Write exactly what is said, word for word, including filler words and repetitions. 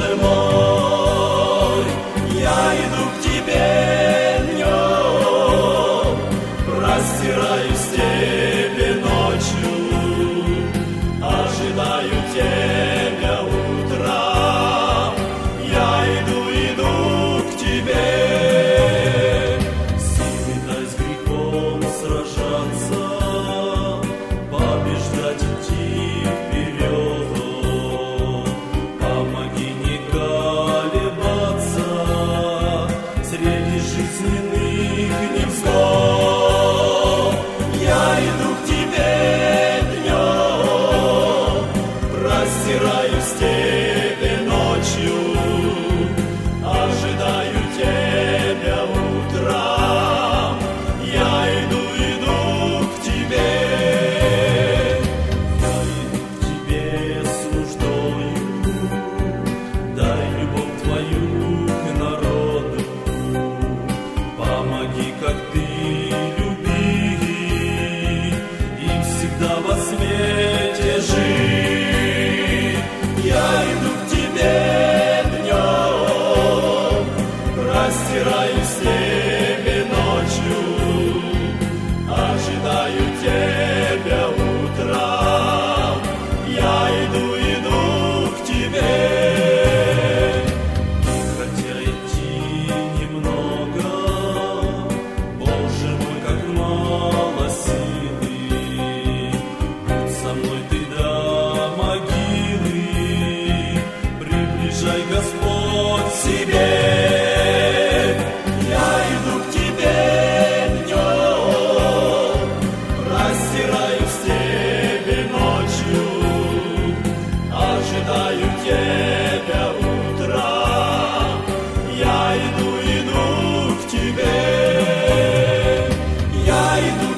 Боже мой, я иду к Тебе днем, простираюсь к Тебе ночью, ожидаю Тебя утром. Я иду, иду к Тебе, силой с грехом сражаться, побеждать идти вперед. Помоги не колебаться среди жизненных невзгод. Я иду к Тебе днем, простираюсь к Тебе ночью, ожидаю Тебя утром. Я иду, иду к Тебе. Я иду к Тебе с нуждою, дай любовь Твою к народу. Помоги, как Ты любил, и всегда во свете жить. Я иду к Тебе днем, простираюсь к Тебе ночью, ожидаю Тебя утром. Я иду, иду к Тебе. Хотя идти немного, Боже мой, как мало силы, будь со мной Ты до могилы, приближай, Господь, к себе. Я иду к Тебе днем, простираюсь к Тебе ночью, ожидаю Тебя утром. Я иду, иду к Тебе. Я иду,